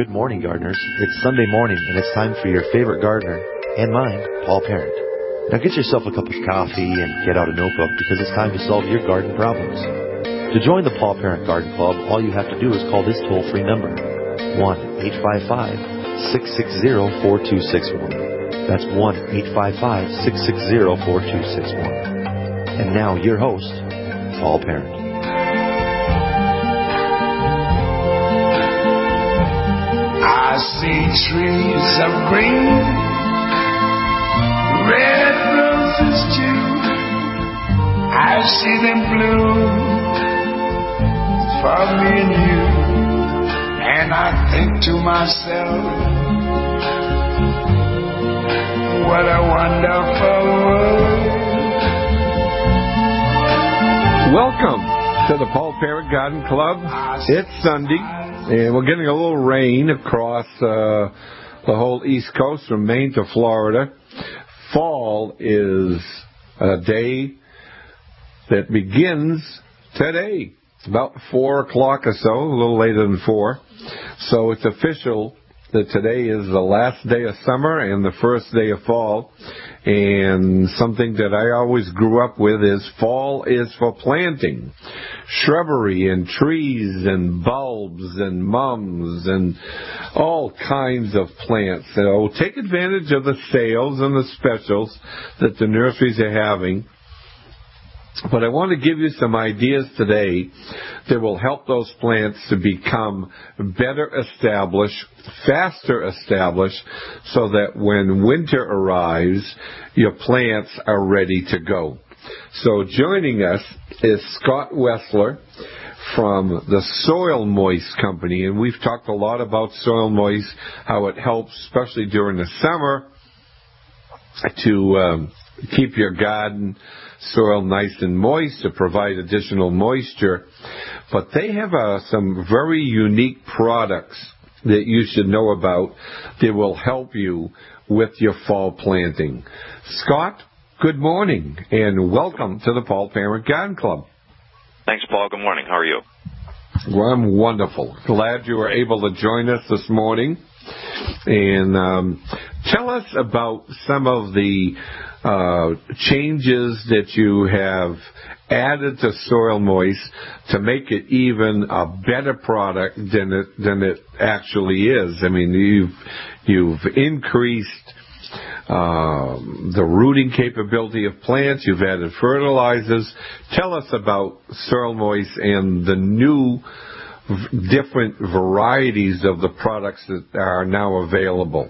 good morning, gardeners. It's Sunday morning, and it's time for your favorite gardener, and mine, Paul Parent. Now get yourself a cup of coffee and get out a notebook because it's time to solve your garden problems. To join the Paul Parent Garden Club, all you have to do is call this toll-free number, 1-855-660-4261. That's 1-855-660-4261. And now, your host, Paul Parent. I see trees of green, red roses too. I see them bloom for me and you. And I think to myself, what a wonderful world. Welcome to the Paul Parent Garden Club. It's Sunday, and we're getting a little rain across the whole East Coast from Maine to Florida. Fall is a day that begins today. It's about 4 o'clock or so, a little later than 4. So it's official that today is the last day of summer and the first day of fall. And something that I always grew up with is fall is for planting. Shrubbery and trees and bulbs and mums and all kinds of plants. So take advantage of the sales and the specials that the nurseries are having. But I want to give you some ideas today that will help those plants to become better established, faster established, so that when winter arrives, your plants are ready to go. So joining us is Scott Wessler from the Soil Moist Company. And we've talked a lot about Soil Moist, how it helps, especially during the summer, to keep your garden soil nice and moist, to provide additional moisture. But they have some very unique products that you should know about that will help you with your fall planting. Scott, good morning, and welcome to the Paul Parent Garden Club. Thanks, Paul. Good morning. How are you? Well, I'm wonderful. Glad you were able to join us this morning. And tell us about some of the changes that you have added to Soil Moist to make it even a better product than it actually is. I mean, you've increased the rooting capability of plants. You've added fertilizers. Tell us about Soil Moist and the new different varieties of the products that are now available.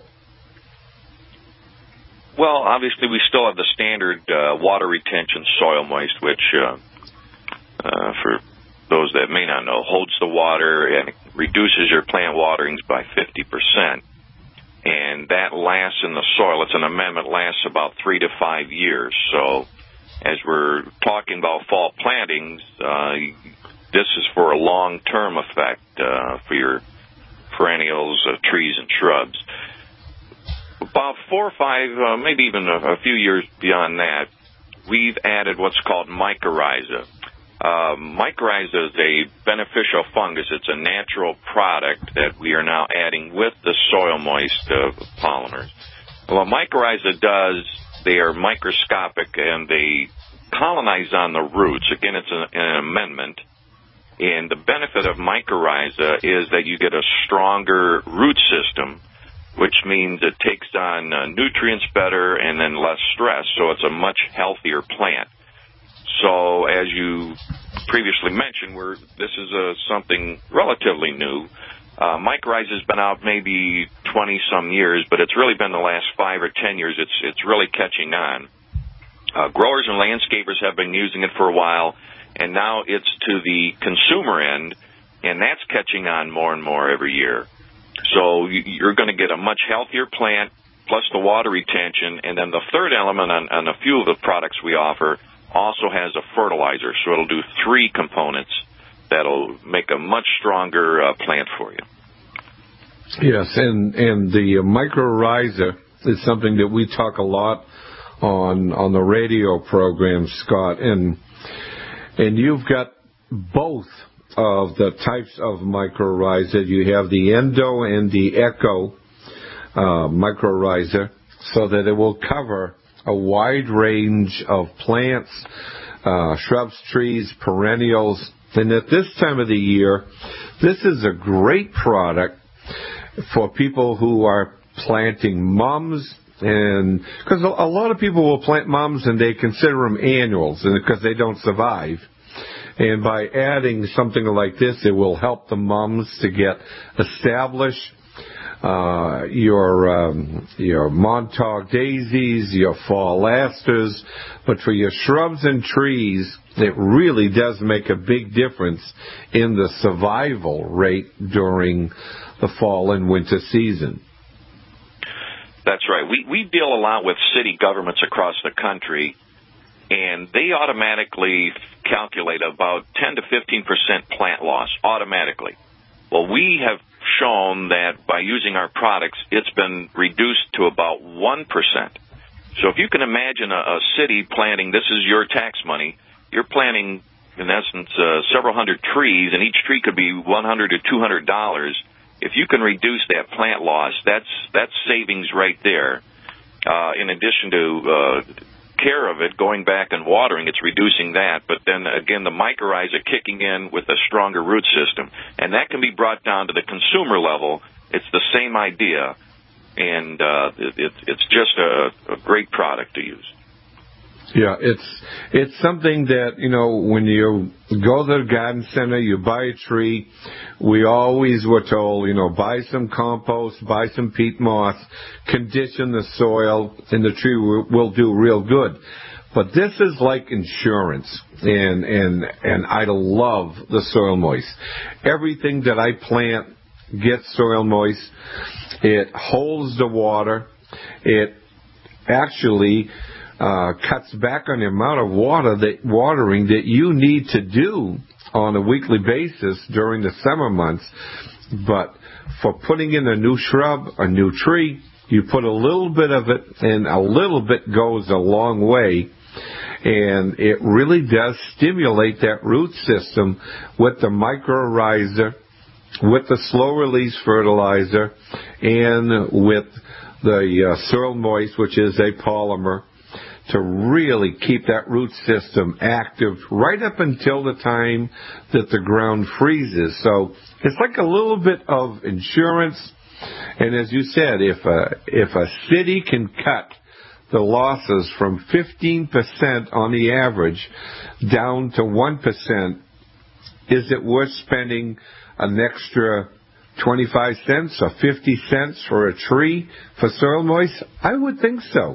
Well, obviously, we still have the standard water retention Soil Moist, which, for those that may not know, holds the water and reduces your plant waterings by 50%. And that lasts in the soil. It's an amendment, lasts about 3 to 5 years. So as we're talking about fall plantings, this is for a long-term effect for your perennials, trees, and shrubs. About 4 or 5, maybe even a few years beyond that, we've added what's called mycorrhiza. Mycorrhiza is a beneficial fungus. It's a natural product that we are now adding with the Soil Moist polymers. What mycorrhiza does, they are microscopic and they colonize on the roots. Again, it's an amendment. And the benefit of mycorrhiza is that you get a stronger root system, which means it takes on nutrients better and then less stress, so it's a much healthier plant. So as you previously mentioned, this is something relatively new. Mycorrhiza has been out maybe 20-some years, but it's really been the last 5 or 10 years it's really catching on. Growers and landscapers have been using it for a while, and now it's to the consumer end, and that's catching on more and more every year. So you're going to get a much healthier plant, plus the water retention, and then the third element on a few of the products we offer also has a fertilizer, so it'll do 3 components that'll make a much stronger plant for you. Yes, and the mycorrhiza is something that we talk a lot on the radio program, Scott, and you've got both of the types of mycorrhiza. You have the endo and the echo mycorrhiza, so that it will cover a wide range of plants, shrubs, trees, perennials. And at this time of the year, this is a great product for people who are planting mums, and because a lot of people will plant mums and they consider them annuals because they don't survive. And by adding something like this, it will help the mums to get established. Your Montauk daisies, your fall asters, but for your shrubs and trees, it really does make a big difference in the survival rate during the fall and winter season. That's right. We deal a lot with city governments across the country, and they automatically calculate about 10 to 15% plant loss automatically. Well, we have shown that by using our products, it's been reduced to about 1%. So if you can imagine a city planting, this is your tax money, you're planting, in essence, several hundred trees, and each tree could be $100 to $200. If you can reduce that plant loss, that's savings right there. In addition to care of it, going back and watering, it's reducing that. But then again, the mycorrhiza kicking in with a stronger root system, and that can be brought down to the consumer level. It's the same idea, and it's just a great product to use. Yeah, it's something that, when you go to the garden center, you buy a tree, we always were told, buy some compost, buy some peat moss, condition the soil, and the tree will do real good. But this is like insurance, and I love the Soil Moist. Everything that I plant gets Soil Moist. It holds the water. It actually cuts back on the amount of watering that you need to do on a weekly basis during the summer months. But for putting in a new shrub, a new tree, you put a little bit of it, and a little bit goes a long way. And it really does stimulate that root system with the mycorrhiza, with the slow-release fertilizer, and with the Soil Moist, which is a polymer, to really keep that root system active right up until the time that the ground freezes. So it's like a little bit of insurance. And as you said, if a city can cut the losses from 15% on the average down to 1%, is it worth spending an extra 25 cents or 50 cents for a tree for Soil Moist? I would think so.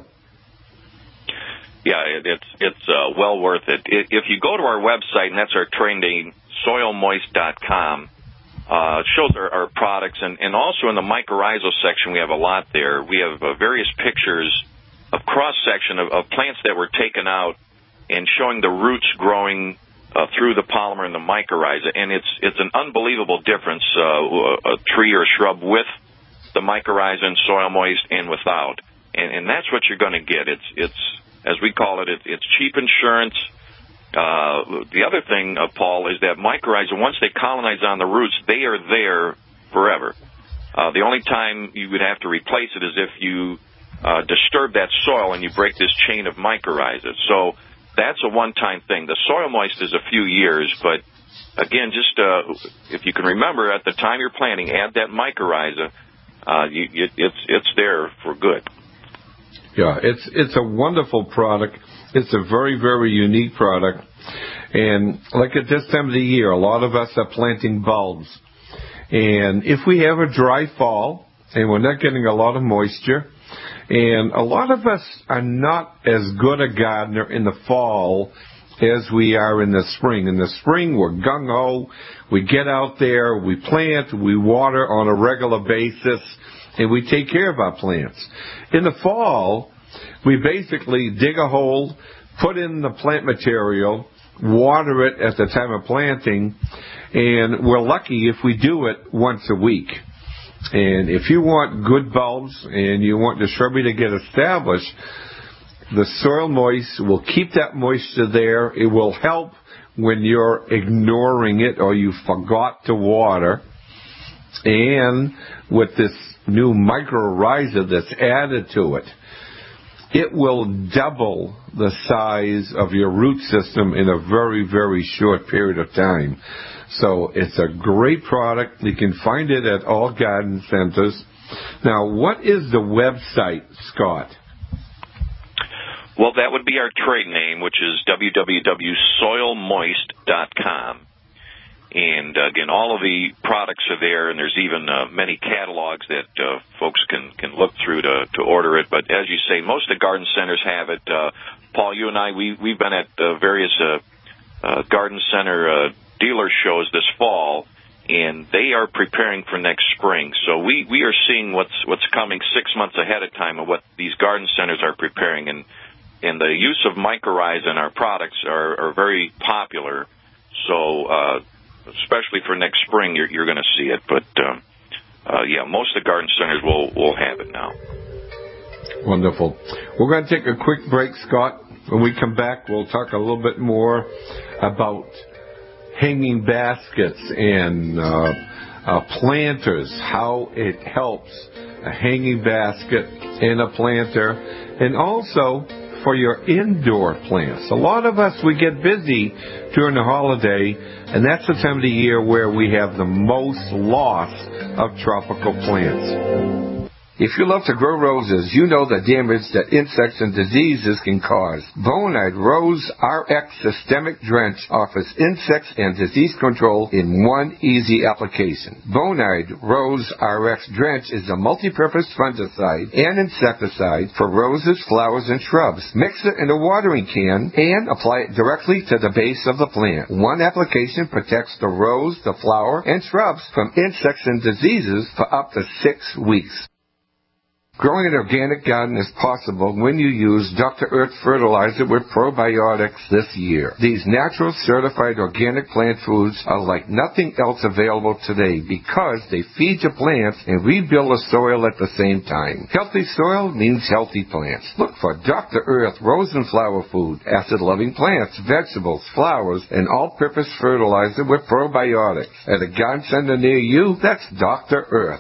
Yeah, it's well worth it. If you go to our website, and that's our trade name, soilmoist.com, it shows our products, and also in the mycorrhizal section, we have a lot there. We have various pictures of cross-section of plants that were taken out and showing the roots growing through the polymer and the mycorrhiza, and it's an unbelievable difference, a tree or a shrub with the mycorrhiza and Soil Moist and without. And that's what you're going to get. It's as we call it, it's cheap insurance. The other thing, Paul, is that mycorrhiza, once they colonize on the roots, they are there forever. The only time you would have to replace it is if you disturb that soil and you break this chain of mycorrhiza. So that's a one-time thing. The Soil Moist is a few years, but again, just if you can remember, at the time you're planting, add that mycorrhiza. It's there for good. Yeah, it's a wonderful product. It's a very, very unique product. And like at this time of the year, a lot of us are planting bulbs. And if we have a dry fall and we're not getting a lot of moisture, and a lot of us are not as good a gardener in the fall as we are in the spring. In the spring, we're gung-ho. We get out there, we plant, we water on a regular basis, and we take care of our plants. In the fall, we basically dig a hole, put in the plant material, water it at the time of planting, and we're lucky if we do it once a week. And if you want good bulbs and you want the shrubbery to get established, the Soil Moist will keep that moisture there. It will help when you're ignoring it or you forgot to water. And with this new mycorrhiza that's added to it, it will double the size of your root system in a very, very short period of time. So it's a great product. You can find it at all garden centers. Now, what is the website, Scott? Well, that would be our trade name, which is www.soilmoist.com. And, again, all of the products are there, and there's even many catalogs that folks can look through to order it. But as you say, most of the garden centers have it. Paul, you and I, we've been at various garden center dealer shows this fall, and they are preparing for next spring. So we are seeing what's coming 6 months ahead of time of what these garden centers are preparing. And the use of mycorrhiza in our products are very popular. So especially for next spring, you're going to see it. But, most of the garden centers will have it now. Wonderful. We're going to take a quick break, Scott. When we come back, we'll talk a little bit more about hanging baskets and planters, how it helps a hanging basket and a planter, and also for your indoor plants. A lot of us, we get busy during the holiday, and that's the time of the year where we have the most loss of tropical plants. If you love to grow roses, you know the damage that insects and diseases can cause. Bonide Rose RX Systemic Drench offers insects and disease control in one easy application. Bonide Rose RX Drench is a multi-purpose fungicide and insecticide for roses, flowers, and shrubs. Mix it in a watering can and apply it directly to the base of the plant. One application protects the rose, the flower, and shrubs from insects and diseases for up to 6 weeks. Growing an organic garden is possible when you use Dr. Earth fertilizer with probiotics this year. These natural certified organic plant foods are like nothing else available today because they feed your plants and rebuild the soil at the same time. Healthy soil means healthy plants. Look for Dr. Earth rose and flower food, acid-loving plants, vegetables, flowers, and all-purpose fertilizer with probiotics. At a garden center near you, that's Dr. Earth.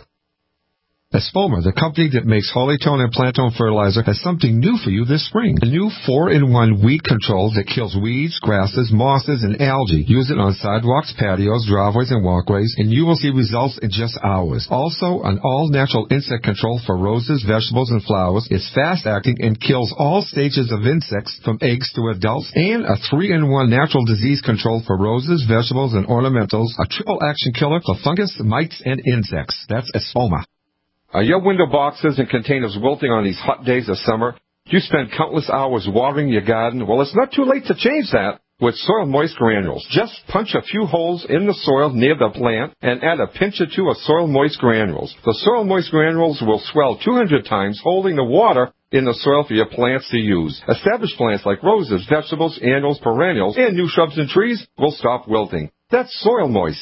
Espoma, the company that makes Holytone and Plantone fertilizer, has something new for you this spring. A new 4-in-1 weed control that kills weeds, grasses, mosses, and algae. Use it on sidewalks, patios, driveways, and walkways, and you will see results in just hours. Also, an all-natural insect control for roses, vegetables, and flowers. It's fast-acting and kills all stages of insects from eggs to adults. And a 3-in-1 natural disease control for roses, vegetables, and ornamentals. A triple-action killer for fungus, mites, and insects. That's Espoma. Are your window boxes and containers wilting on these hot days of summer? You spend countless hours watering your garden? Well, it's not too late to change that with Soil Moist granules. Just punch a few holes in the soil near the plant and add a pinch or two of Soil Moist granules. The Soil Moist granules will swell 200 times, holding the water in the soil for your plants to use. Established plants like roses, vegetables, annuals, perennials, and new shrubs and trees will stop wilting. That's Soil Moist.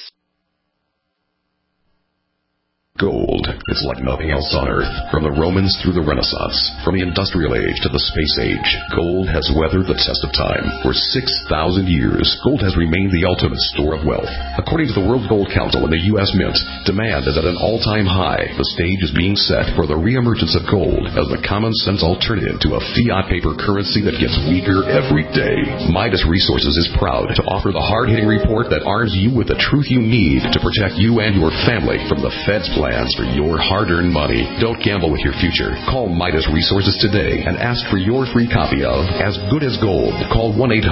Gold is like nothing else on Earth. From the Romans through the Renaissance, from the Industrial Age to the Space Age, gold has weathered the test of time. For 6,000 years, gold has remained the ultimate store of wealth. According to the World Gold Council and the U.S. Mint, demand is at an all-time high. The stage is being set for the reemergence of gold as the common-sense alternative to a fiat paper currency that gets weaker every day. Midas Resources is proud to offer the hard-hitting report that arms you with the truth you need to protect you and your family from the Fed's plans for your hard-earned money. Don't gamble with your future. Call Midas Resources today and ask for your free copy of As Good as Gold. Call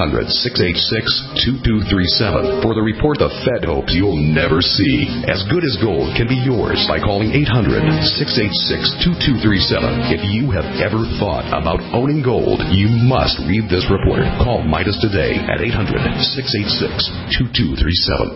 1-800-686-2237 for the report the Fed hopes you'll never see. As Good as Gold can be yours by calling 800-686-2237. If you have ever thought about owning gold, you must read this report. Call Midas today at 800-686-2237.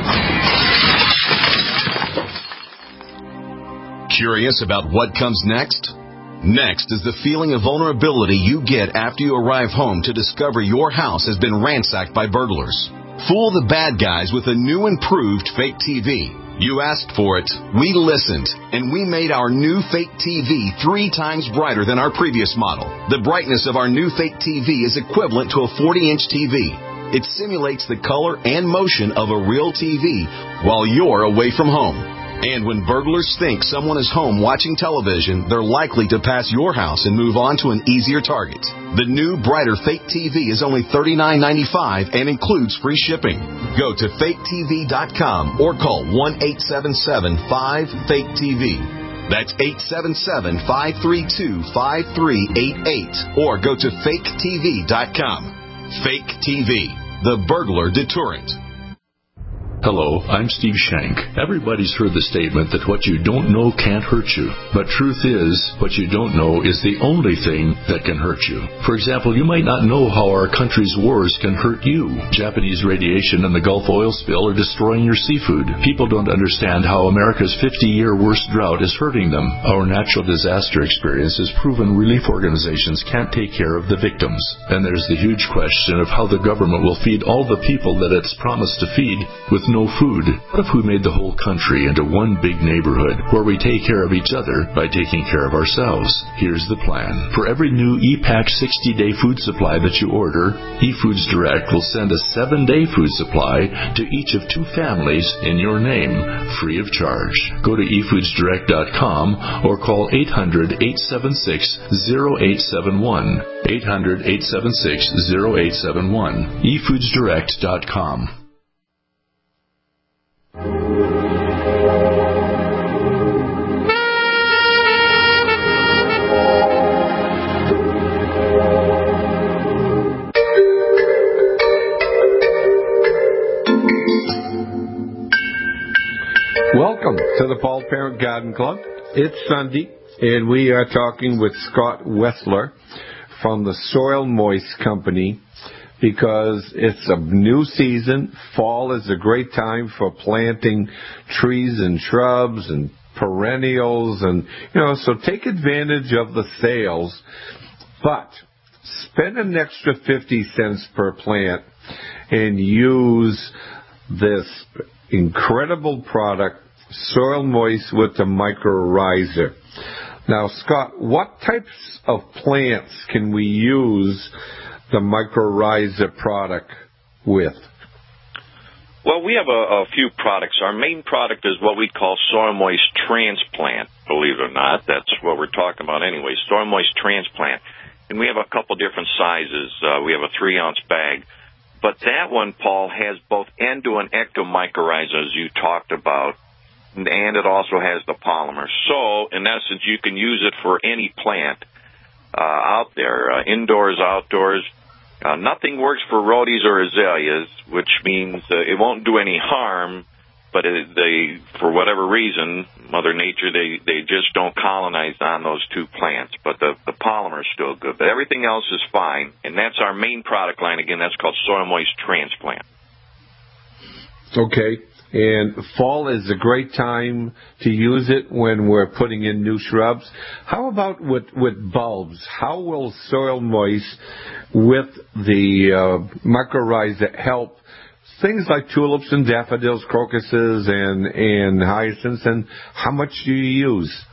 Curious about what comes next? Next is the feeling of vulnerability you get after you arrive home to discover your house has been ransacked by burglars. Fool the bad guys with a new improved fake TV. You asked for it, we listened, and we made our new fake TV 3 times brighter than our previous model. The brightness of our new fake TV is equivalent to a 40-inch TV. It simulates the color and motion of a real TV while you're away from home. And when burglars think someone is home watching television, they're likely to pass your house and move on to an easier target. The new, brighter Fake TV is only $39.95 and includes free shipping. Go to faketv.com or call 1-877-5-FAKE-TV. That's 877-532-5388. Or go to faketv.com. Fake TV, the burglar deterrent. Hello, I'm Steve Shank. Everybody's heard the statement that what you don't know can't hurt you. But truth is, what you don't know is the only thing that can hurt you. For example, you might not know how our country's wars can hurt you. Japanese radiation and the Gulf oil spill are destroying your seafood. People don't understand how America's 50-year worst drought is hurting them. Our natural disaster experience has proven relief organizations can't take care of the victims. And there's the huge question of how the government will feed all the people that it's promised to feed with no food. What if we made the whole country into one big neighborhood where we take care of each other by taking care of ourselves? Here's the plan. For every new E-Pack 60-day food supply that you order, eFoods Direct will send a 7-day food supply to each of 2 families in your name, free of charge. Go to eFoodsDirect.com or call 800-876-0871. 800-876-0871. eFoodsDirect.com. Welcome to the Paul Parent Garden Club. It's Sunday, and we are talking with Scott Wessler from the Soil Moist Company because it's a new season. Fall is a great time for planting trees and shrubs and perennials, and so take advantage of the sales, but spend an extra 50 cents per plant and use this incredible product, Soil Moist with the mycorrhiza. Now, Scott, what types of plants can we use the mycorrhiza product with? Well, we have a few products. Our main product is what we call Soil Moist Transplant, believe it or not. That's what we're talking about anyway, Soil Moist Transplant. And we have a couple different sizes. We have a 3-ounce bag. But that one, Paul, has both endo and ectomycorrhiza, as you talked about, and it also has the polymer. So, in essence, you can use it for any plant out there, indoors, outdoors. Nothing works for rhodies or azaleas, which means it won't do any harm, but they, for whatever reason, Mother Nature, they just don't colonize on those 2 plants. But the polymer is still good. But everything else is fine, and that's our main product line. Again, that's called Soil Moist Transplant. Okay. And fall is a great time to use it when we're putting in new shrubs. How about with bulbs? How will Soil Moist with the mycorrhiza help things like tulips and daffodils, crocuses, and hyacinths? And how much do you use?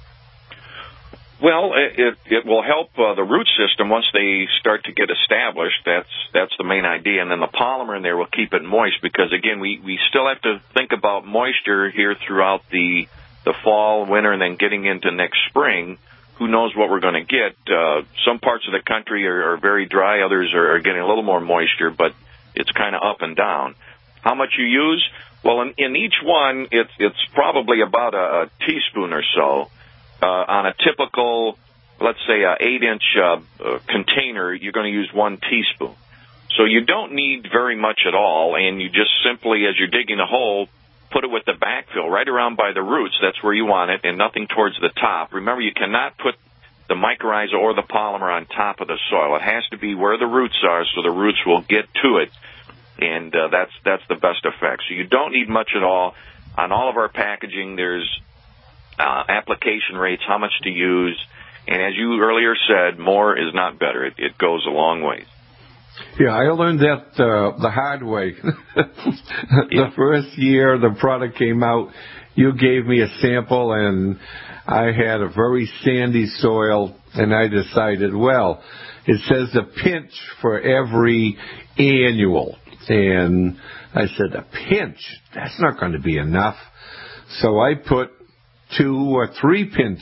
Well, it will help the root system once they start to get established. That's the main idea. And then the polymer in there will keep it moist because, again, we still have to think about moisture here throughout the fall, winter, and then getting into next spring. Who knows what we're going to get. Some parts of the country are very dry. Others are getting a little more moisture, but it's kind of up and down. How much you use? Well, in each one, it's probably about a teaspoon or so. On a typical, let's say, a 8-inch container, you're going to use 1 teaspoon. So you don't need very much at all, and you just simply, as you're digging a hole, put it with the backfill right around by the roots. That's where you want it, and nothing towards the top. Remember, you cannot put the mycorrhiza or the polymer on top of the soil. It has to be where the roots are so the roots will get to it, and that's the best effect. So you don't need much at all. On all of our packaging, there's application rates, how much to use, and as you earlier said, more is not better. It goes a long way. Yeah, I learned that the hard way. The first year the product came out, you gave me a sample, and I had a very sandy soil, and I decided, well, it says a pinch for every annual. And I said, a pinch? That's not going to be enough. So I put 2 or 3 pinch.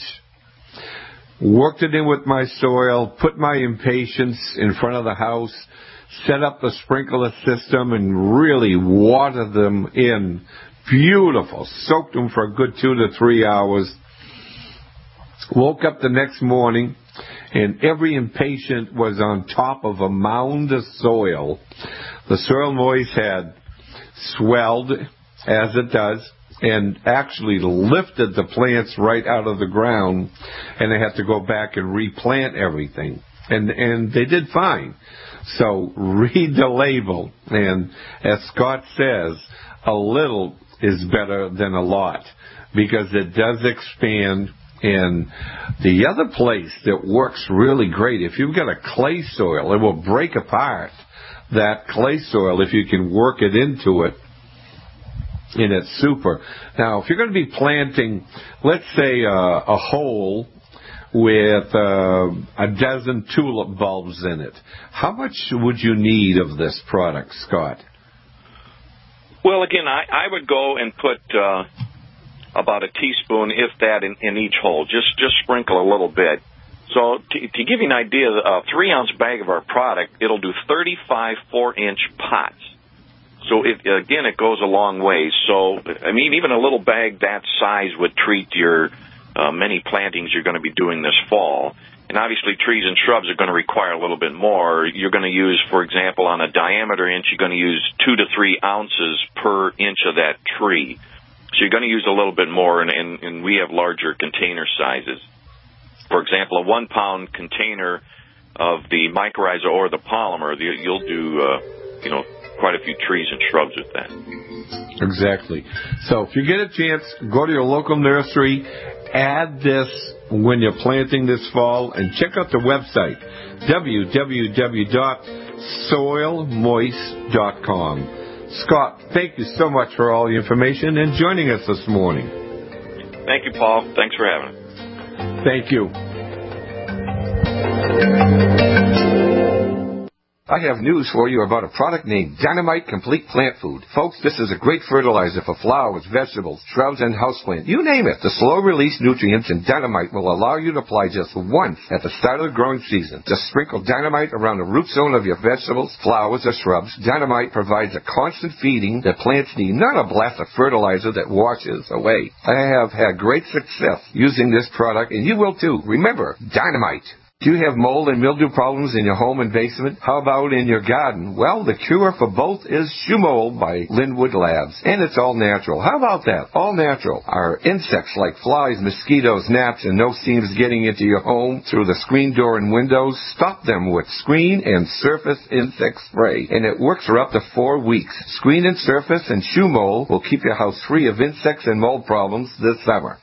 Worked it in with my soil, put my impatiens in front of the house, set up the sprinkler system, and really watered them in. Beautiful. Soaked them for a good 2 to 3 hours. Woke up the next morning, and every impatient was on top of a mound of soil. The soil moist had swelled, as it does, and actually lifted the plants right out of the ground, and they had to go back and replant everything. And they did fine. So read the label, and as Scott says, a little is better than a lot, because it does expand. And the other place that works really great, if you've got a clay soil, it will break apart that clay soil if you can work it into it. And it's super. Now, if you're going to be planting, let's say, a hole with a dozen tulip bulbs in it, how much would you need of this product, Scott? Well, again, I would go and put about a teaspoon, if that, in each hole. Just sprinkle a little bit. So to give you an idea, a 3-ounce bag of our product, it'll do 35 4-inch pots. So, it goes a long way. So, I mean, even a little bag that size would treat your many plantings you're going to be doing this fall. And obviously, trees and shrubs are going to require a little bit more. You're going to use, for example, on a diameter inch, you're going to use 2 to 3 ounces per inch of that tree. So you're going to use a little bit more, and we have larger container sizes. For example, a 1-pound container of the mycorrhiza or the polymer, you'll do, quite a few trees and shrubs with that. Exactly. So if you get a chance, go to your local nursery, add this when you're planting this fall, and check out the website, www.soilmoist.com. Scott, thank you so much for all the information and joining us this morning. Thank you, Paul. Thanks for having us. Thank you. I have news for you about a product named Dynamite Complete Plant Food. Folks, this is a great fertilizer for flowers, vegetables, shrubs, and houseplants. You name it. The slow-release nutrients in Dynamite will allow you to apply just once at the start of the growing season. Just sprinkle Dynamite around the root zone of your vegetables, flowers, or shrubs. Dynamite provides a constant feeding that plants need, not a blast of fertilizer that washes away. I have had great success using this product, and you will too. Remember, Dynamite. Do you have mold and mildew problems in your home and basement? How about in your garden? Well, the cure for both is Shoe Mold by Linwood Labs. And it's all natural. How about that? All natural. Our insects like flies, mosquitoes, gnats, and no seams getting into your home through the screen door and windows, stop them with Screen and Surface Insect Spray. And it works for up to 4 weeks. Screen and Surface and Shoe Mold will keep your house free of insects and mold problems this summer.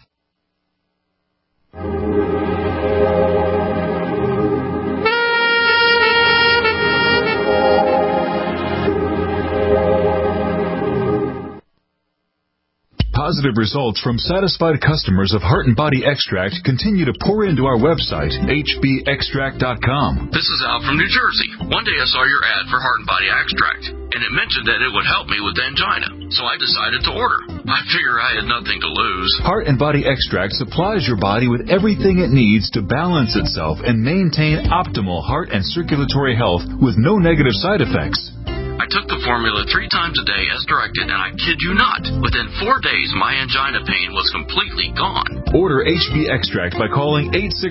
Positive results from satisfied customers of Heart and Body Extract continue to pour into our website, hbextract.com. This is Al from New Jersey. One day I saw your ad for Heart and Body Extract, and it mentioned that it would help me with angina, so I decided to order. I figure I had nothing to lose. Heart and Body Extract supplies your body with everything it needs to balance itself and maintain optimal heart and circulatory health with no negative side effects. I took the formula 3 times a day as directed, and I kid you not, within 4 days my angina pain was completely gone. Order HB Extract by calling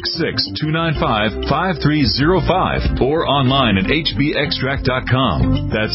866-295-5305 or online at hbextract.com. That's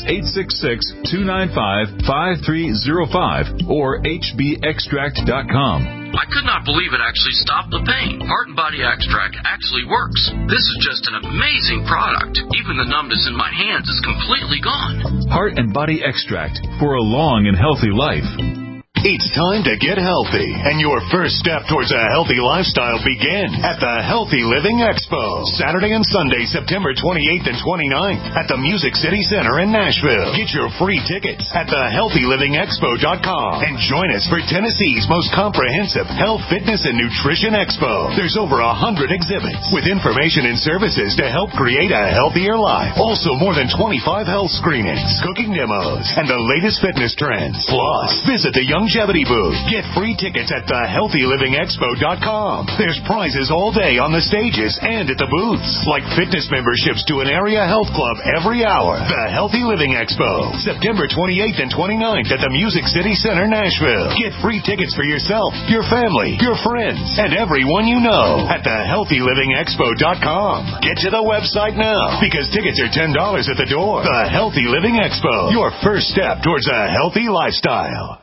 866-295-5305 or hbextract.com. I could not believe it actually stopped the pain. Heart and Body Extract actually works. This is just an amazing product. Even the numbness in my hands is completely gone. Heart and Body Extract for a long and healthy life. It's time to get healthy, and your first step towards a healthy lifestyle begins at the Healthy Living Expo, Saturday and Sunday, September 28th and 29th at the Music City Center in Nashville. Get your free tickets at thehealthylivingexpo.com and join us for Tennessee's most comprehensive health, fitness, and nutrition expo. There's over 100 exhibits with information and services to help create a healthier life. Also, more than 25 health screenings, cooking demos, and the latest fitness trends. Plus, visit the Longevity booth. Get free tickets at thehealthylivingexpo.com. There's prizes all day on the stages and at the booths, like fitness memberships to an area health club every hour. The Healthy Living Expo, September 28th and 29th at the Music City Center, Nashville. Get free tickets for yourself, your family, your friends, and everyone you know at thehealthylivingexpo.com. Get to the website now because tickets are $10 at the door. The Healthy Living Expo, your first step towards a healthy lifestyle.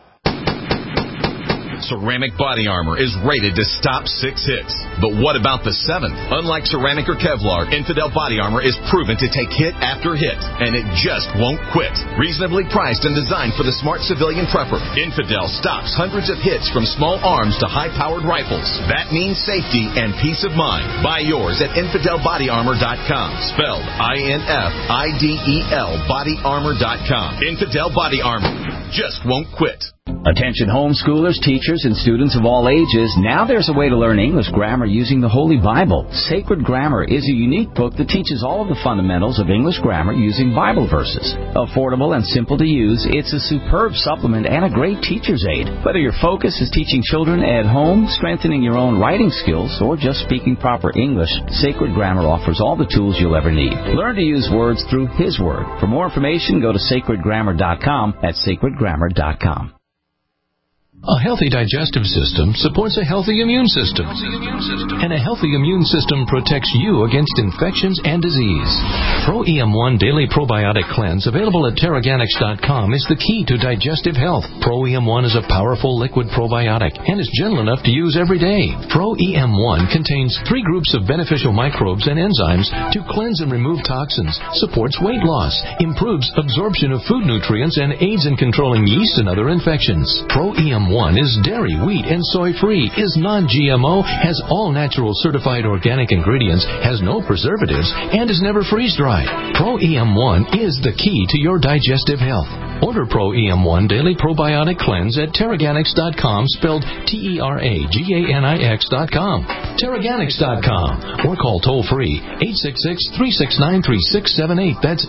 Ceramic Body Armor is rated to stop 6 hits. But what about the 7th? Unlike ceramic or Kevlar, Infidel Body Armor is proven to take hit after hit, and it just won't quit. Reasonably priced and designed for the smart civilian prepper, Infidel stops hundreds of hits from small arms to high-powered rifles. That means safety and peace of mind. Buy yours at InfidelBodyArmor.com, spelled INFIDEL BodyArmor.com. Infidel Body Armor just won't quit. Attention homeschoolers, teachers, and students of all ages, now there's a way to learn English grammar using the Holy Bible. Sacred Grammar is a unique book that teaches all of the fundamentals of English grammar using Bible verses. Affordable and simple to use, it's a superb supplement and a great teacher's aid. Whether your focus is teaching children at home, strengthening your own writing skills, or just speaking proper English, Sacred Grammar offers all the tools you'll ever need. Learn to use words through His Word. For more information, go to sacredgrammar.com at sacredgrammar.com. A healthy digestive system supports a healthy immune system. And a healthy immune system protects you against infections and disease. Pro EM1 Daily Probiotic Cleanse, available at Teraganix.com, is the key to digestive health. Pro EM1 is a powerful liquid probiotic and is gentle enough to use every day. Pro EM1 contains 3 groups of beneficial microbes and enzymes to cleanse and remove toxins, supports weight loss, improves absorption of food nutrients, and aids in controlling yeast and other infections. Pro EM1 is dairy, wheat, and soy-free, is non-GMO, has all natural certified organic ingredients, has no preservatives, and is never freeze-dried. Pro EM1 is the key to your digestive health. Order Pro EM1 Daily Probiotic Cleanse at Teraganix.com, spelled Teraganix.com. Teraganix.com, or call toll-free 866-369-3678. That's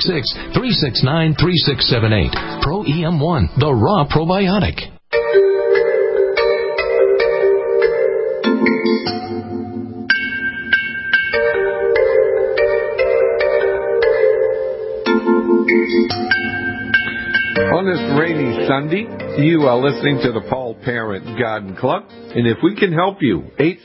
866-369-3678. Pro EM1, the raw probiotic. On this rainy Sunday, you are listening to the Paul Parent Garden Club, and if we can help you,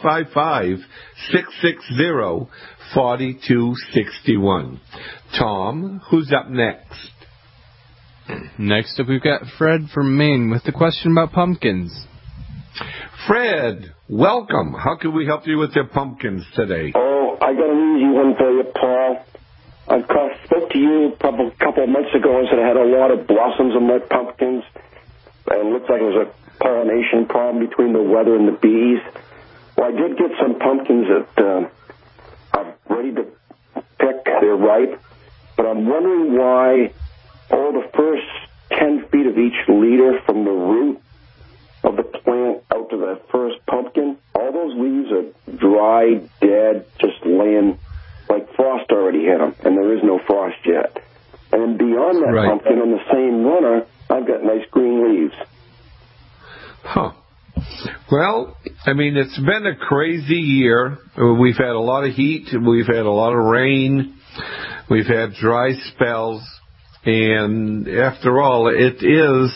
855-660-4261. Tom, who's up next? Next up, we've got Fred from Maine with the question about pumpkins. Fred, welcome. How can we help you with your pumpkins today? Oh, I got an easy one for you, Paul. I spoke to you a couple of months ago and said I had a lot of blossoms on my pumpkins, and it looked like it was a pollination problem between the weather and the bees. Well, I did get some pumpkins that are ready to pick. They're ripe, but I'm wondering why all the first 10 feet of each leader from the root of the plant out to the first pumpkin, all those leaves are dry, dead, just laying like frost already hit them, and there is no frost yet. And then beyond that pumpkin, on the same runner, I've got nice green leaves. Huh. Well, I mean, it's been a crazy year. We've had a lot of heat. We've had a lot of rain. We've had dry spells. And after all, it is,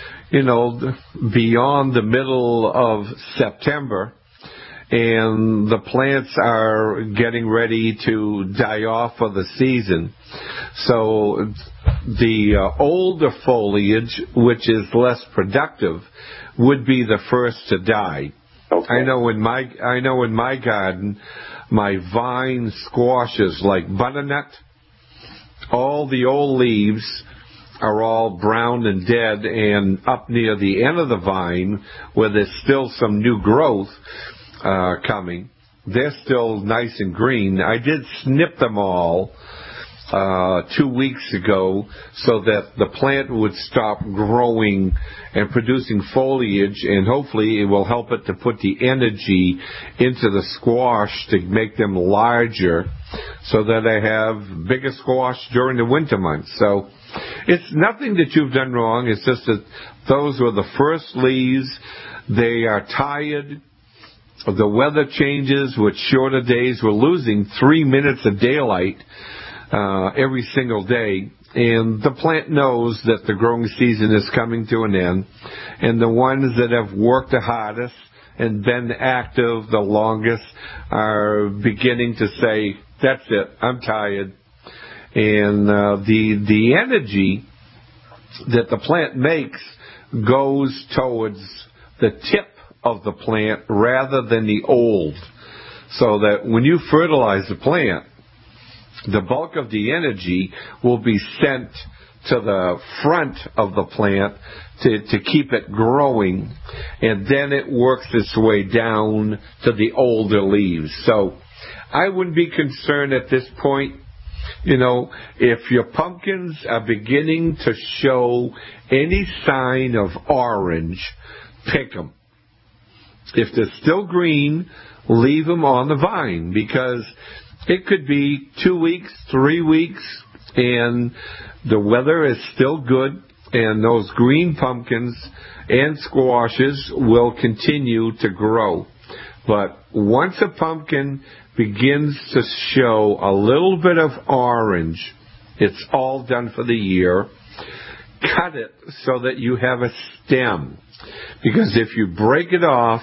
beyond the middle of September. And the plants are getting ready to die off for the season. So the older foliage, which is less productive, would be the first to die. Okay. I know in my garden, my vine squashes like butternut, all the old leaves are all brown and dead, and up near the end of the vine, where there's still some new growth coming, they're still nice and green. I did snip them all 2 weeks ago so that the plant would stop growing and producing foliage, and hopefully it will help it to put the energy into the squash to make them larger so that I have bigger squash during the winter months. So it's nothing that you've done wrong. It's just that those were the first leaves. They are tired. The weather changes with shorter days. We're losing 3 minutes of daylight every single day, and the plant knows that the growing season is coming to an end, and the ones that have worked the hardest and been active the longest are beginning to say, that's it, I'm tired. And the energy that the plant makes goes towards the tip of the plant rather than the old, so that when you fertilize the plant, the bulk of the energy will be sent to the front of the plant to keep it growing, and then it works its way down to the older leaves. So I wouldn't be concerned at this point. You know, if your pumpkins are beginning to show any sign of orange, pick them. If they're still green, leave them on the vine, because it could be 2 weeks, 3 weeks, and the weather is still good, and those green pumpkins and squashes will continue to grow. But once a pumpkin begins to show a little bit of orange, it's all done for the year. Cut it so that you have a stem, because if you break it off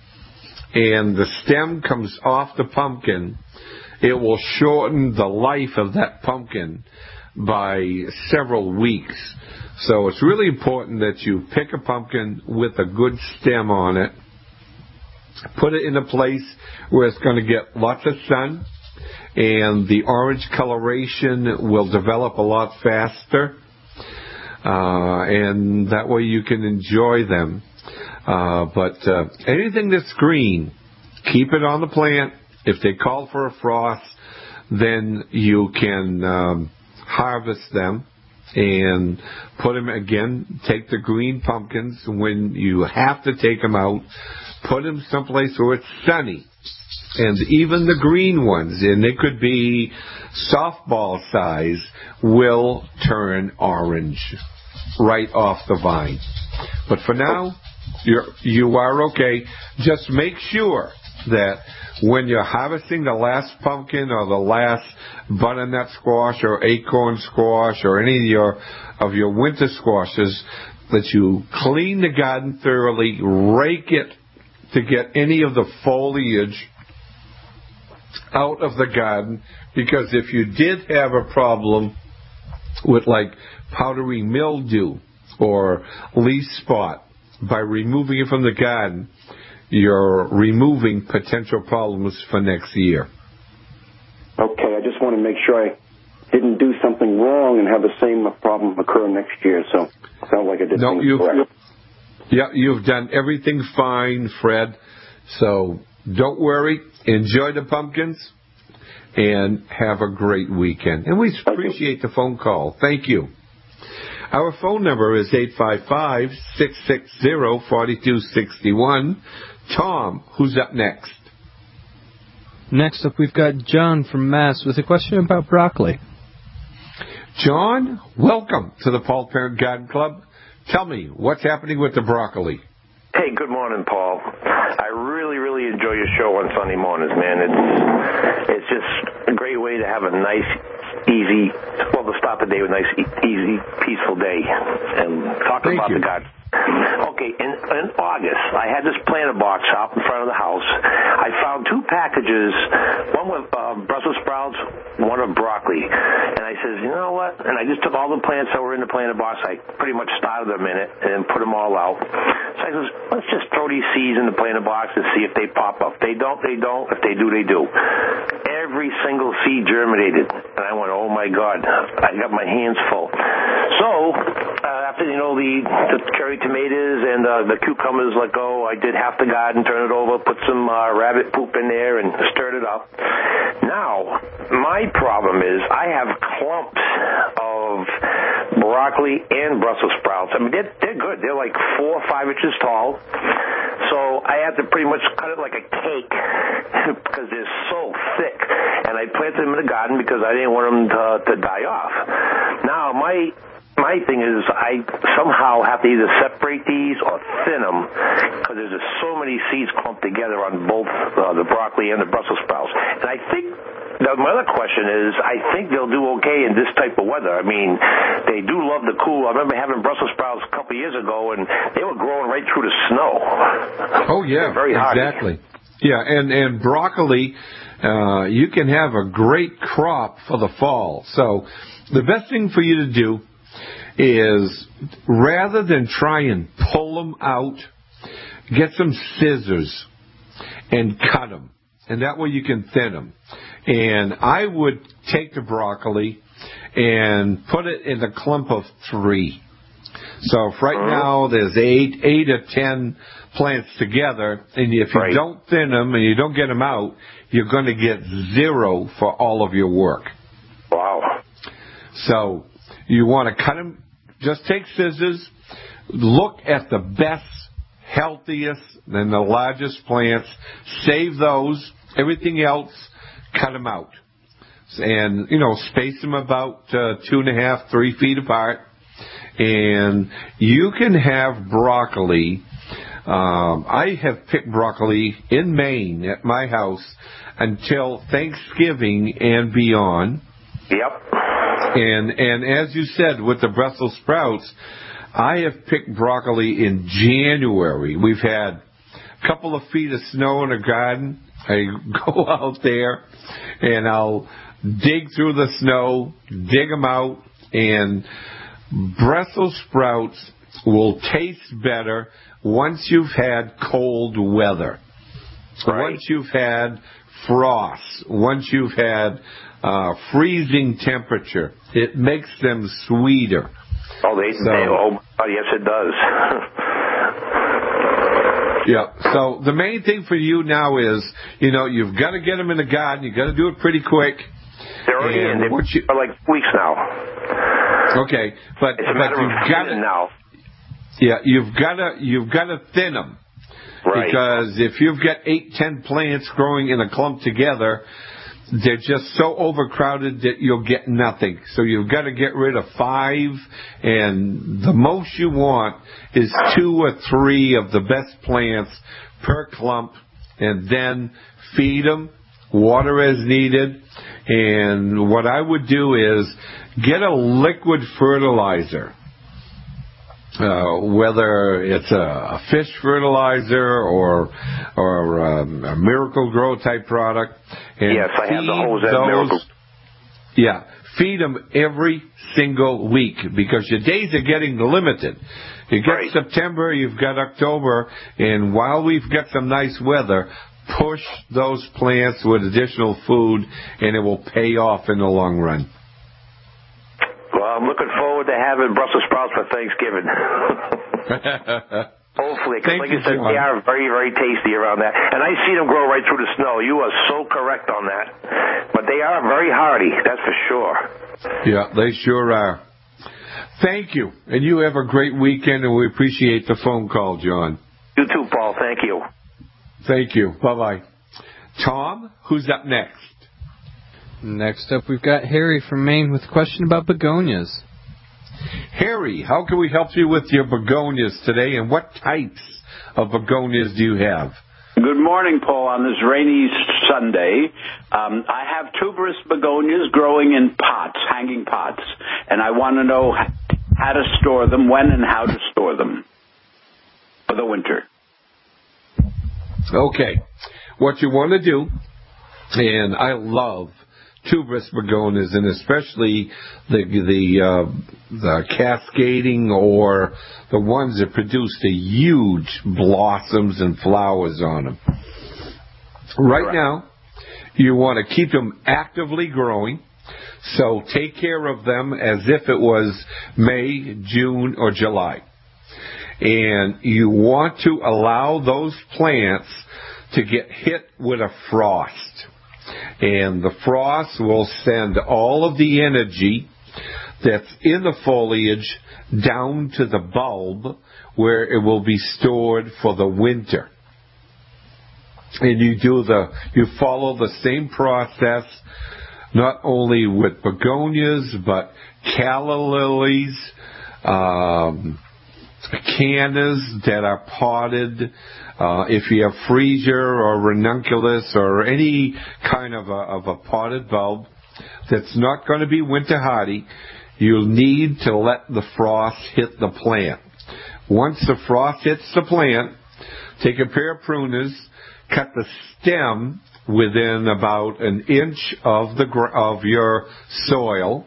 and the stem comes off the pumpkin, it will shorten the life of that pumpkin by several weeks. So it's really important that you pick a pumpkin with a good stem on it, put it in a place where it's going to get lots of sun, and the orange coloration will develop a lot faster, and that way you can enjoy them. But anything that's green, keep it on the plant. If they call for a frost, then you can harvest them and put them again. Take the green pumpkins. When you have to take them out, put them someplace where it's sunny. And even the green ones, and they could be softball size, will turn orange right off the vine. But for now, you are okay. Just make sure that when you're harvesting the last pumpkin or the last butternut squash or acorn squash or any of your winter squashes, that you clean the garden thoroughly, rake it to get any of the foliage out of the garden, because if you did have a problem with like powdery mildew or leaf spot, by removing it from the garden, you're removing potential problems for next year. Okay, I just want to make sure I didn't do something wrong and have the same problem occur next year. So it sounds like I did things correct. Yeah, you've done everything fine, Fred. So don't worry. Enjoy the pumpkins and have a great weekend. And we appreciate the phone call. Thank you. Our phone number is 855-660-4261. Tom, who's up next? Next up, we've got John from Mass with a question about broccoli. John, welcome to the Paul Parent Garden Club. Tell me, what's happening with the broccoli? Hey, good morning, Paul. I really enjoy your show on Sunday mornings, man. It's just a great way to have a nice, easy, to start the day with a nice, easy, peaceful day and talk about the garden. Okay, in August, I had this planter box out in front of the house. I found two packages, one with Brussels sprouts, one with broccoli. And I says, you know what? And I just took all the plants that were in the planter box. I pretty much started them in it and put them all out. So I says, let's just throw these seeds in the planter box and see if they pop up. If they don't, they don't. If they do, they do. Every single seed germinated. And I went, oh, my God, I got my hands full. So after, the cherry tomatoes and the cucumbers let go, I did half the garden, turn it over, put some rabbit poop in there, and stirred it up. Now, my problem is I have clumps of broccoli and Brussels sprouts. I mean, they're good. They're like 4 or 5 inches tall. So I have to pretty much cut it like a cake because they're so thick. And I planted them in the garden because I didn't want them to die off. Now, my thing is I somehow have to either separate these or thin them because there's just so many seeds clumped together on both the broccoli and the Brussels sprouts. And I think my other question is, I think they'll do okay in this type of weather. I mean, they do love the cool. I remember having Brussels sprouts a couple of years ago, and they were growing right through the snow. Oh, yeah, very hardy. Exactly. Yeah, and broccoli, you can have a great crop for the fall. So the best thing for you to do is, rather than try and pull them out, get some scissors and cut them. And that way you can thin them. And I would take the broccoli and put it in a clump of 3. So if right now there's 8 or 10 plants together, and if you don't thin them and you don't get them out, you're going to get 0 for all of your work. Wow. So you want to cut them, just take scissors, look at the best, healthiest, and the largest plants, save those, everything else, cut them out. And, space them about 2.5, 3 feet apart. And you can have broccoli. I have picked broccoli in Maine at my house until Thanksgiving and beyond. Yep. And as you said, with the Brussels sprouts, I have picked broccoli in January. We've had a couple of feet of snow in the garden. I go out there and I'll dig through the snow, dig them out, and Brussels sprouts will taste better once you've had cold weather. Once you've had frost, once you've had freezing temperature, it makes them sweeter. Oh, yes, it does. Yeah. So the main thing for you now is, you've got to get them in the garden. You've got to do it pretty quick. They're already in. They're like weeks now. Okay, but you've got to now. Yeah, you've got to thin them. Right. Because if you've got 8, 10 plants growing in a clump together, they're just so overcrowded that you'll get nothing. So you've got to get rid of 5, and the most you want is 2 or 3 of the best plants per clump, and then feed them, water as needed. And what I would do is get a liquid fertilizer. Whether it's a fish fertilizer or a Miracle Grow type product. And yes, I have the hose at Miracle. Yeah, feed them every single week because your days are getting limited. You get September, you've got October, and while we've got some nice weather, push those plants with additional food, and it will pay off in the long run. Well, I'm looking forward to having Brussels sprouts for Thanksgiving. Hopefully, because like you said, they are very, very tasty around that. And I see them grow right through the snow. You are so correct on that. But they are very hardy, that's for sure. Yeah, they sure are. Thank you. And you have a great weekend, and we appreciate the phone call, John. You too, Paul. Thank you. Thank you. Bye-bye. Tom, who's up next? Next up, we've got Harry from Maine with a question about begonias. Harry, how can we help you with your begonias today, and what types of begonias do you have? Good morning, Paul, on this rainy Sunday. I have tuberous begonias growing in pots, hanging pots, and I want to know how to store them, when and how to store them for the winter. Okay. What you want to do, and I love tuberous begonias, and especially the cascading or the ones that produce the huge blossoms and flowers on them. Right now, you want to keep them actively growing. So take care of them as if it was May, June, or July. And you want to allow those plants to get hit with a frost. And the frost will send all of the energy that's in the foliage down to the bulb where it will be stored for the winter. And you follow the same process not only with begonias but calla lilies, cannas that are potted. If you have freesia or ranunculus or any kind of a potted bulb that's not going to be winter hardy, you'll need to let the frost hit the plant. Once the frost hits the plant, take a pair of pruners, cut the stem within about an inch of your soil.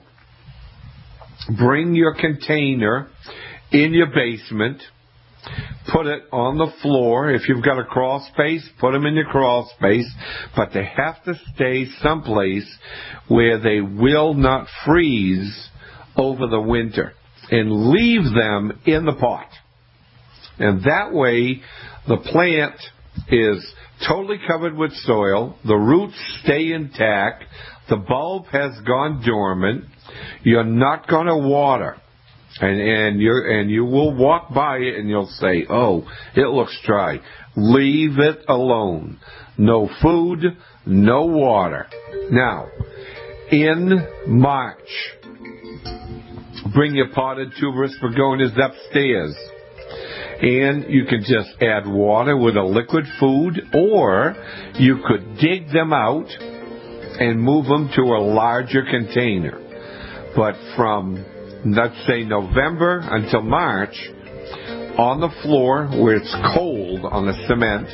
Bring your container in your basement. Put it on the floor. If you've got a crawl space, put them in your crawl space. But they have to stay someplace where they will not freeze over the winter. And leave them in the pot. And that way, the plant is totally covered with soil. The roots stay intact. The bulb has gone dormant. You're not going to water. And you will walk by it and you'll say, oh, it looks dry. Leave it alone. No food, no water. Now, in March, bring your potted tuberous begonias upstairs. And you can just add water with a liquid food, or you could dig them out and move them to a larger container. But from, let's say, November until March, on the floor where it's cold on the cement,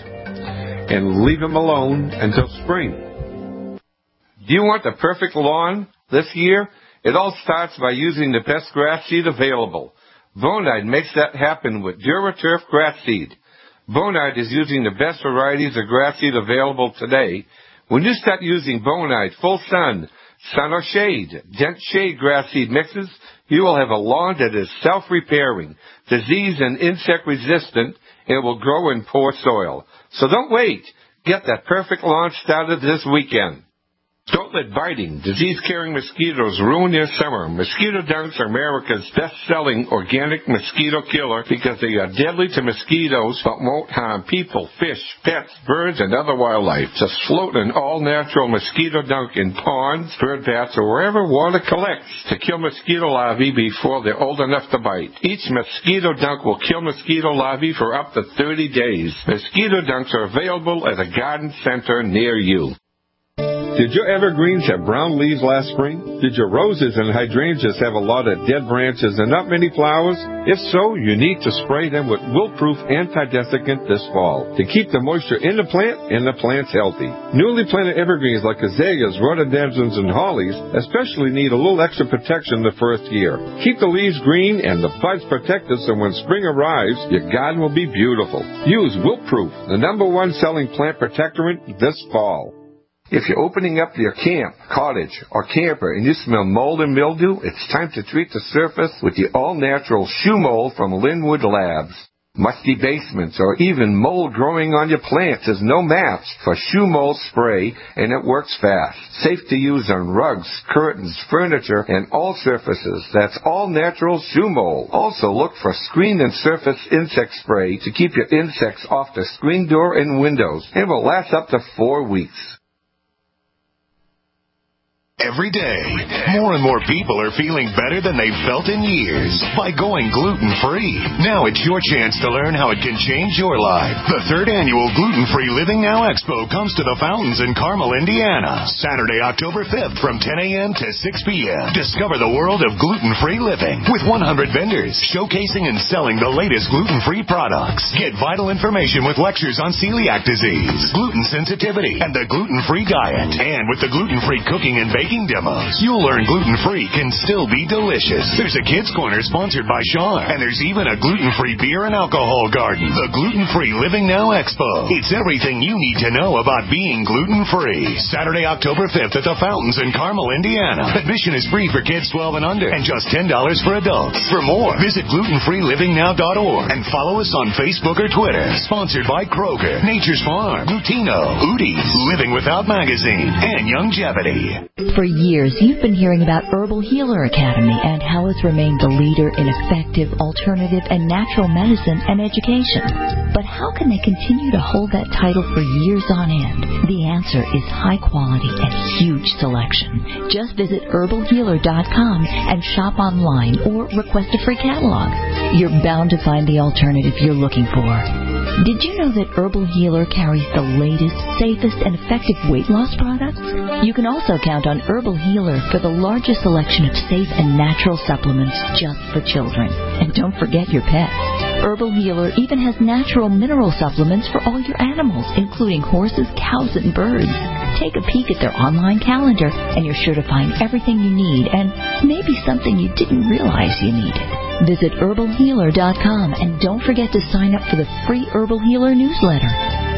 and leave them alone until spring. Do you want the perfect lawn this year? It all starts by using the best grass seed available. Bonide makes that happen with DuraTurf grass seed. Bonide is using the best varieties of grass seed available today. When you start using Bonide full sun or shade, dense shade grass seed mixes, you will have a lawn that is self-repairing, disease and insect resistant, and it will grow in poor soil. So don't wait. Get that perfect lawn started this weekend. Don't let biting, disease-carrying mosquitoes ruin your summer. Mosquito Dunks are America's best-selling organic mosquito killer because they are deadly to mosquitoes but won't harm people, fish, pets, birds, and other wildlife. Just float an all-natural mosquito dunk in ponds, bird baths, or wherever water collects to kill mosquito larvae before they're old enough to bite. Each mosquito dunk will kill mosquito larvae for up to 30 days. Mosquito dunks are available at a garden center near you. Did your evergreens have brown leaves last spring? Did your roses and hydrangeas have a lot of dead branches and not many flowers? If so, you need to spray them with Wilt-Proof Anti-Desiccant this fall to keep the moisture in the plant and the plants healthy. Newly planted evergreens like azaleas, rhododendrons, and hollies especially need a little extra protection the first year. Keep the leaves green and the buds protected so when spring arrives, your garden will be beautiful. Use Wilt-Proof, the #1 selling plant protectorant this fall. If you're opening up your camp, cottage, or camper and you smell mold and mildew, it's time to treat the surface with the all-natural shoe mold from Linwood Labs. Musty basements or even mold growing on your plants is no match for shoe mold spray, and it works fast. Safe to use on rugs, curtains, furniture, and all surfaces. That's all-natural shoe mold. Also look for screen and surface insect spray to keep your insects off the screen door and windows. It will last up to 4 weeks. Every day, more and more people are feeling better than they've felt in years by going gluten-free. Now it's your chance to learn how it can change your life. The 3rd annual Gluten-Free Living Now Expo comes to the Fountains in Carmel, Indiana, Saturday, October 5th from 10 a.m. to 6 p.m. Discover the world of gluten-free living with 100 vendors showcasing and selling the latest gluten-free products. Get vital information with lectures on celiac disease, gluten sensitivity, and the gluten-free diet. And with the gluten-free cooking and baking baking demos. You'll learn gluten-free can still be delicious. There's a Kids Corner sponsored by Sean, and there's even a gluten-free beer and alcohol garden. The Gluten-Free Living Now Expo. It's everything you need to know about being gluten-free. Saturday, October 5th at the Fountains in Carmel, Indiana. Admission is free for kids 12 and under, and just $10 for adults. For more, visit glutenfreelivingnow.org and follow us on Facebook or Twitter. Sponsored by Kroger, Nature's Farm, Lutino, Udi's, Living Without Magazine, and Youngevity. For years, you've been hearing about Herbal Healer Academy and how it's remained the leader in effective, alternative, and natural medicine and education. But how can they continue to hold that title for years on end? The answer is high quality and huge selection. Just visit herbalhealer.com and shop online or request a free catalog. You're bound to find the alternative you're looking for. Did you know that Herbal Healer carries the latest, safest, and effective weight loss products? You can also count on Herbal Healer for the largest selection of safe and natural supplements just for children. And don't forget your pets. Herbal Healer even has natural mineral supplements for all your animals, including horses, cows, and birds. Take a peek at their online calendar, and you're sure to find everything you need, and maybe something you didn't realize you needed. Visit herbalhealer.com, and don't forget to sign up for the free Herbal Healer newsletter.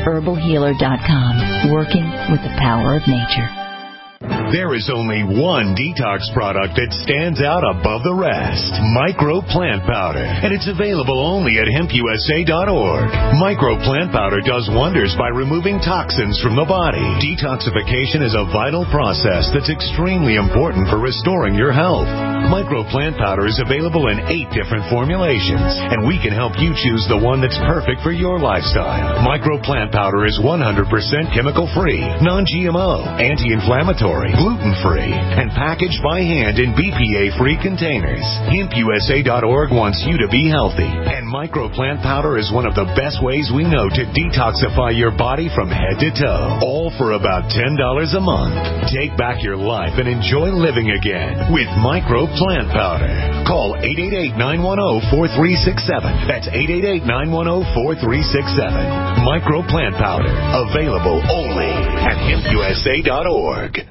herbalhealer.com, working with the power of nature. There is only one detox product that stands out above the rest. Micro Plant Powder. And it's available only at hempusa.org. Micro Plant Powder does wonders by removing toxins from the body. Detoxification is a vital process that's extremely important for restoring your health. Micro Plant Powder is available in 8 different formulations, and we can help you choose the one that's perfect for your lifestyle. Micro Plant Powder is 100% chemical-free, non-GMO, anti-inflammatory, gluten-free, and packaged by hand in BPA-free containers. HempUSA.org wants you to be healthy, and Micro Plant Powder is one of the best ways we know to detoxify your body from head to toe, all for about $10 a month. Take back your life and enjoy living again with Micro Plant Powder. Call 888-910-4367. That's 888-910-4367. Micro Plant Powder, available only at HempUSA.org.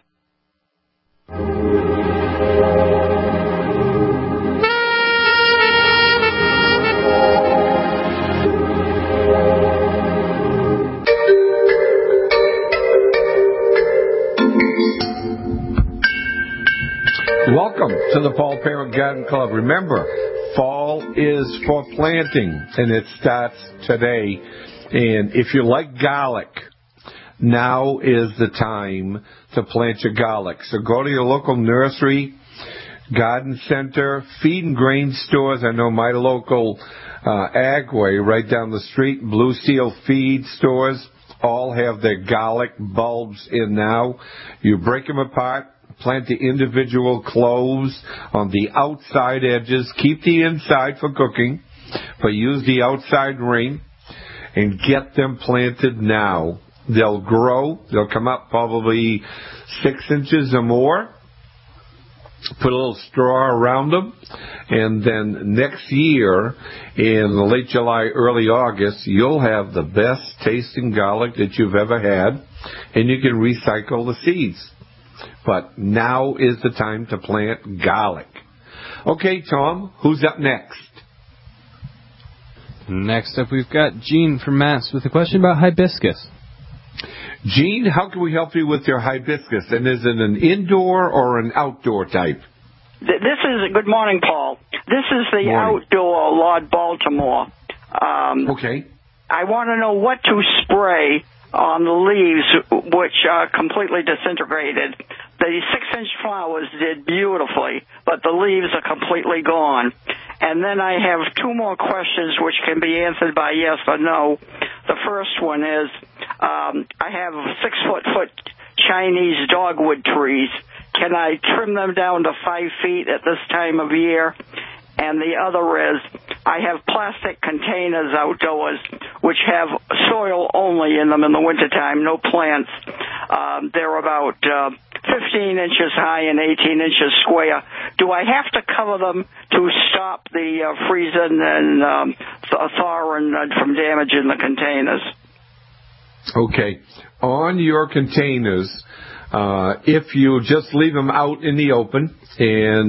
Welcome to the Paul Parent Garden Club. Remember, fall is for planting, and it starts today. And if you like garlic, now is the time to plant your garlic. So go to your local nursery, garden center, feed and grain stores. I know my local Agway right down the street, Blue Seal feed stores, all have their garlic bulbs in now. You break them apart, plant the individual cloves on the outside edges. Keep the inside for cooking, but use the outside ring and get them planted now. They'll grow. They'll come up probably 6 inches or more. Put a little straw around them. And then next year, in late July, early August, you'll have the best tasting garlic that you've ever had. And you can recycle the seeds. But now is the time to plant garlic. Okay, Tom, who's up next? Next up, we've got Gene from Mass with a question about hibiscus. Gene, how can we help you with your hibiscus? And is it an indoor or an outdoor type? This is, good morning, Paul. This is the outdoor Lord Baltimore. Okay. I want to know what to spray on the leaves, which are completely disintegrated. The 6-inch flowers did beautifully, but the leaves are completely gone. And then I have 2 more questions which can be answered by yes or no. The first one is, I have 6-foot Chinese dogwood trees. Can I trim them down to 5 feet at this time of year? And the other is, I have plastic containers outdoors which have soil only in them in the wintertime, no plants. They're about 15 inches high and 18 inches square. Do I have to cover them to stop the freezing and thawing from damaging the containers? Okay. On your containers, If you just leave them out in the open, and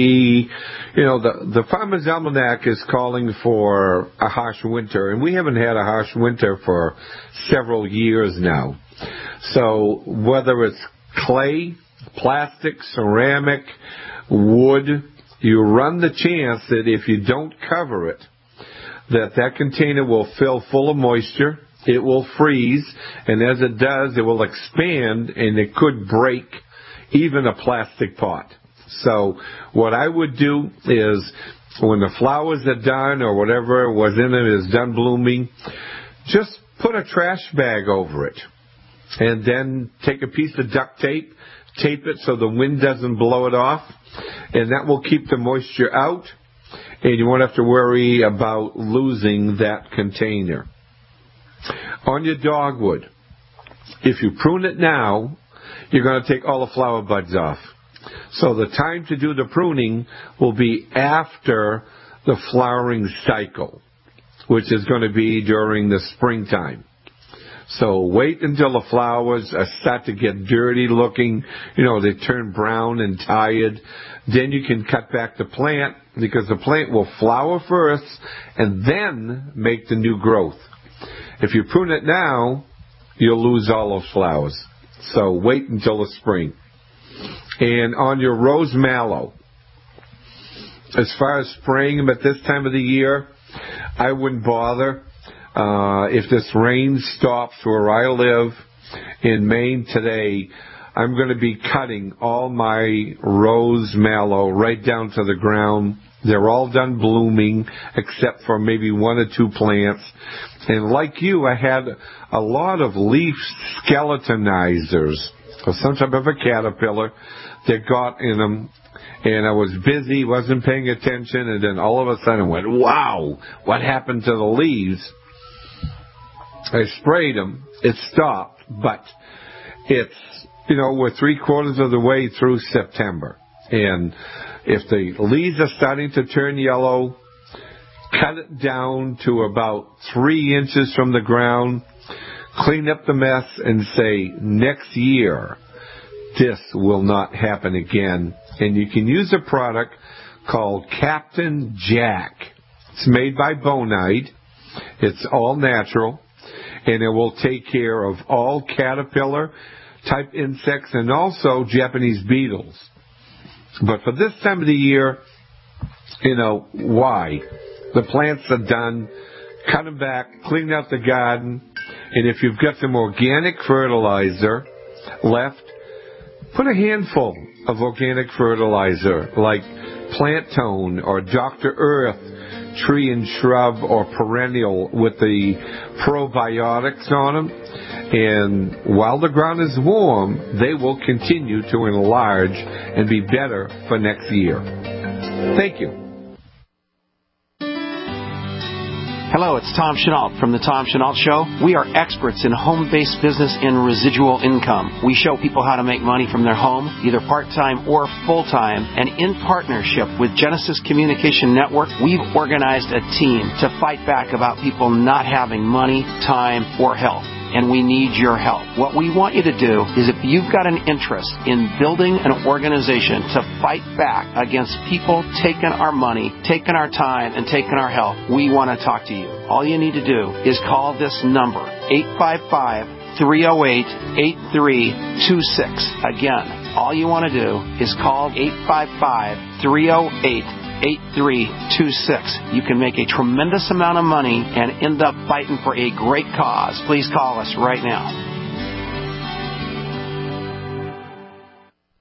the Farmer's Almanac is calling for a harsh winter, and we haven't had a harsh winter for several years now. So whether it's clay, plastic, ceramic, wood, you run the chance that if you don't cover it, that container will fill full of moisture. It will freeze, and as it does, it will expand, and it could break even a plastic pot. So what I would do is when the flowers are done or whatever was in it is done blooming, just put a trash bag over it, and then take a piece of duct tape, tape it so the wind doesn't blow it off, and that will keep the moisture out, and you won't have to worry about losing that container. On your dogwood, if you prune it now, you're going to take all the flower buds off. So the time to do the pruning will be after the flowering cycle, which is going to be during the springtime. So wait until the flowers start to get dirty looking, they turn brown and tired. Then you can cut back the plant, because the plant will flower first and then make the new growth. If you prune it now, you'll lose all those flowers. So wait until the spring. And on your rose mallow, as far as spraying them at this time of the year, I wouldn't bother. If this rain stops where I live in Maine today, I'm going to be cutting all my rose mallow right down to the ground. They're all done blooming except for maybe one or two plants. And like you, I had a lot of leaf skeletonizers, or some type of a caterpillar that got in them. And I was busy, wasn't paying attention, and then all of a sudden I went, wow, what happened to the leaves? I sprayed them. It stopped, but it's, we're 3/4 of the way through September. And if the leaves are starting to turn yellow, cut it down to about 3 inches from the ground, clean up the mess, and say, next year, this will not happen again. And you can use a product called Captain Jack. It's made by Bonide. It's all natural, and it will take care of all caterpillar-type insects and also Japanese beetles. But for this time of the year, why? The plants are done. Cut them back, clean out the garden, and if you've got some organic fertilizer left, put a handful of organic fertilizer like Plant Tone or Dr. Earth, tree and shrub or perennial with the probiotics on them. And while the ground is warm, they will continue to enlarge and be better for next year. Thank you. Hello, it's Tom Chenault from The Tom Chenault Show. We are experts in home-based business and residual income. We show people how to make money from their home, either part-time or full-time. And in partnership with Genesis Communication Network, we've organized a team to fight back about people not having money, time, or health. And we need your help. What we want you to do is, if you've got an interest in building an organization to fight back against people taking our money, taking our time, and taking our health, we want to talk to you. All you need to do is call this number, 855-308-8326. Again, all you want to do is call 855-308-8326. You can make a tremendous amount of money and end up fighting for a great cause. Please call us right now.